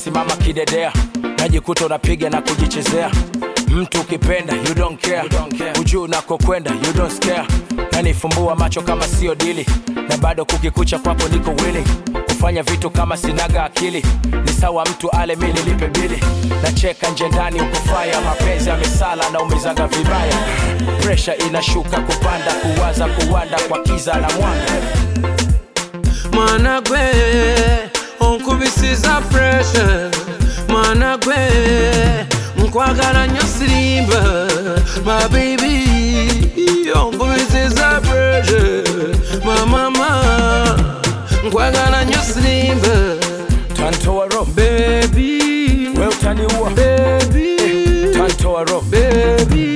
unasimama kidedea, najikuta unapiga na kujichezea. Mtu ukipenda you don't care, ujuu unakokwenda you don't scare. Na nifumbua macho kama sio dili, na bado kukikucha kwako niko willing kufanya vitu kama sinaga akili. Ni sawa mtu ale mili lipe bili, na cheka nje ndani ukufaya. Mapenzi ya misala na umizaga vibaya, pressure inashuka kupanda, kuwaza kuwanda kwa kiza na mwanga. Managwe onkubisiza pressure, managwe nkwagala nyo sirimba. My baby onkubisiza pressure, my mama nkwagala nyo sirimba. Tantoa roho baby, wewe utaniua baby. Tantoa roho baby,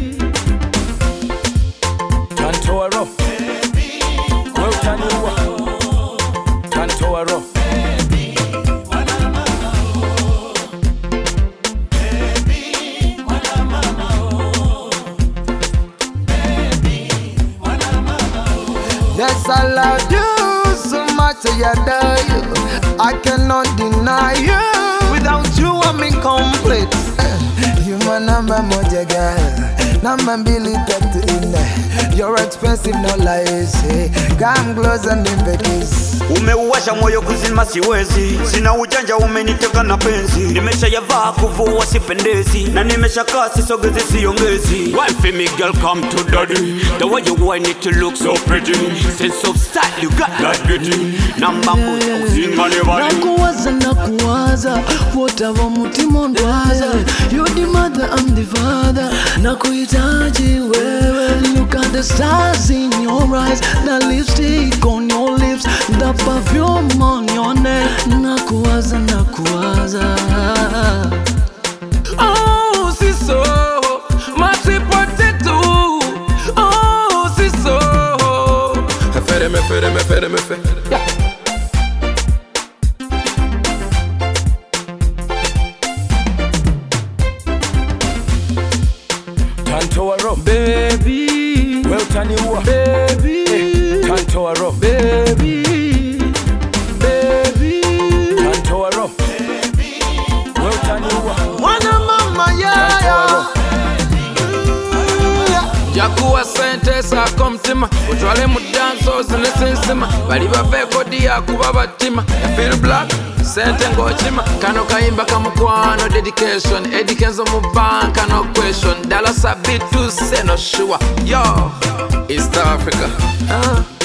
tantoa roho wewe utaniua. Tantoa roho Yes, I love you so much, I adore you. I cannot deny you. Without you, I'm incomplete. You my number moja girl, number mbili tatu ine. You're expensive, no lies. Come close and kiss. Umeuwasha moyo kuzima siwezi, sina ujanja umeniteka na penzi. Nimesha yavaa kuvua sipendezi, na nimesha kaa sisogezi siongezi. Wife me girl come to daddy, the way you want it to look so pretty. Sense of style you got that beauty. Number moja usinga nebali. Nakuwaza, whatever mutima ndwaza. You're the mother, I'm the father. Nakuhitaji wewe. Look at the stars in your eyes, the lipstick on your lips, the perfume on your neck. Nakuwaza, nakuwaza. oh siso mati potato. Oh siso me fe. Yeah. Tantoa roho Baby, wewe utaniua. baby, Tantoa roho baby, baby. tantoa roho wewe utaniua. Mwana mama yeah. Jakuwa sente sako mtima, utwale mu danso zinesensema. Bali bave kodi yakuba batima, ya feel black sente ngochima. Kano kayimba kamukwano dedication, edikenzo mu bank no question. Dollar sabitu se no sure. Yo, East Africa.